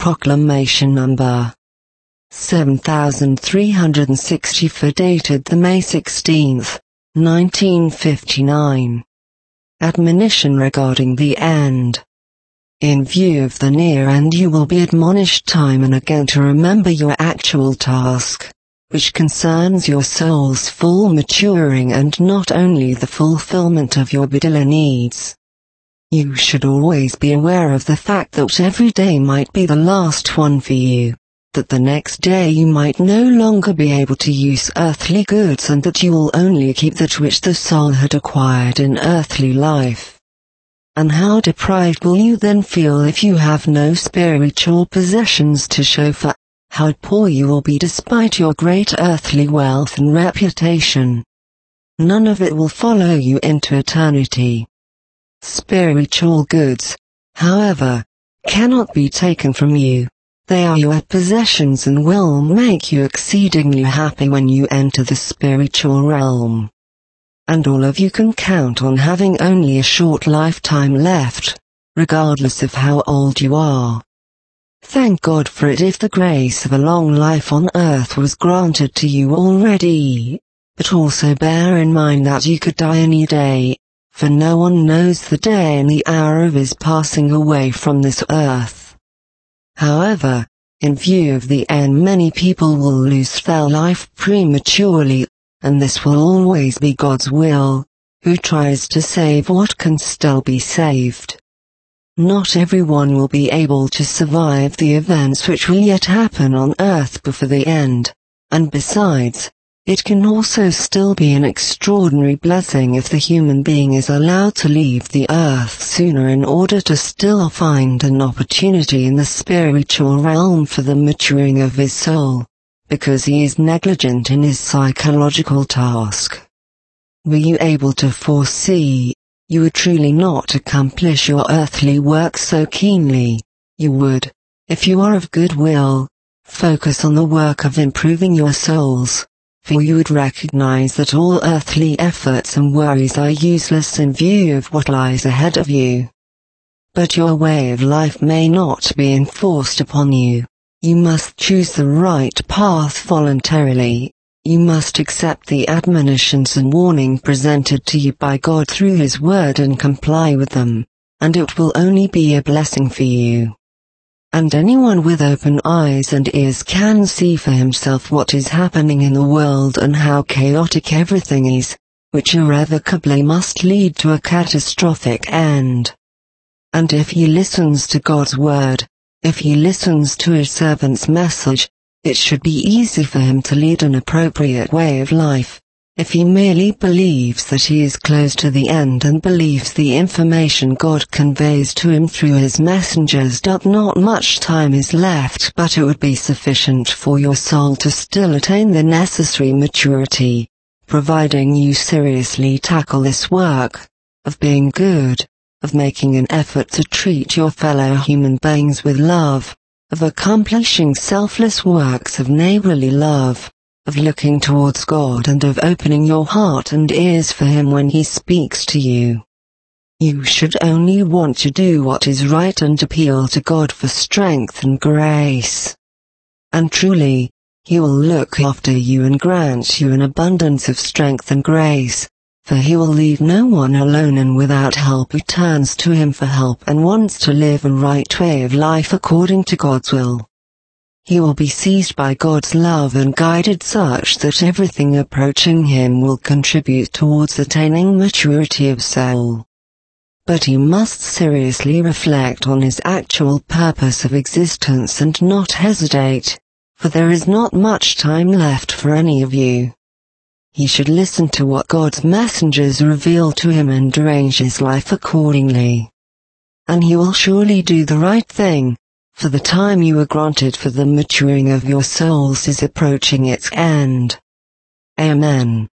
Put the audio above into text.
Proclamation Number 7364, dated the May 16, 1959. Admonition regarding the end. In view of the near end, you will be admonished time and again to remember your actual task, which concerns your soul's full maturing and not only the fulfillment of your bodily needs. You should always be aware of the fact that every day might be the last one for you, that the next day you might no longer be able to use earthly goods, and that you will only keep that which the soul had acquired in earthly life. And how deprived will you then feel if you have no spiritual possessions to show for? How poor you will be despite your great earthly wealth and reputation. None of it will follow you into eternity. Spiritual goods, however, cannot be taken from you. They are your possessions and will make you exceedingly happy when you enter the spiritual realm. And all of you can count on having only a short lifetime left, regardless of how old you are. Thank God for it if the grace of a long life on earth was granted to you already, but also bear in mind that you could die any day, for no one knows the day and the hour of his passing away from this earth. However, in view of the end, many people will lose their life prematurely, and this will always be God's will, who tries to save what can still be saved. Not everyone will be able to survive the events which will yet happen on earth before the end, and besides, it can also still be an extraordinary blessing if the human being is allowed to leave the earth sooner in order to still find an opportunity in the spiritual realm for the maturing of his soul, because he is negligent in his psychological task. Were you able to foresee, you would truly not accomplish your earthly work so keenly. You would, if you are of good will, focus on the work of improving your souls, for you would recognize that all earthly efforts and worries are useless in view of what lies ahead of you. But your way of life may not be enforced upon you. You must choose the right path voluntarily. You must accept the admonitions and warning presented to you by God through His Word and comply with them, and it will only be a blessing for you. And anyone with open eyes and ears can see for himself what is happening in the world and how chaotic everything is, which irrevocably must lead to a catastrophic end. And if he listens to God's Word, if he listens to His servant's message, it should be easy for him to lead an appropriate way of life. If he merely believes that he is close to the end and believes the information God conveys to him through His messengers, not much time is left, but it would be sufficient for your soul to still attain the necessary maturity, providing you seriously tackle this work of being good, of making an effort to treat your fellow human beings with love, of accomplishing selfless works of neighborly love, of looking towards God, and of opening your heart and ears for Him when He speaks to you. You should only want to do what is right and appeal to God for strength and grace. And truly, He will look after you and grant you an abundance of strength and grace, for He will leave no one alone and without help who turns to Him for help and wants to live a right way of life according to God's will. He will be seized by God's love and guided such that everything approaching Him will contribute towards attaining maturity of soul. But he must seriously reflect on his actual purpose of existence and not hesitate, for there is not much time left for any of you. He should listen to what God's messengers reveal to him and arrange his life accordingly. And he will surely do the right thing, for the time you were granted for the maturing of your souls is approaching its end. Amen.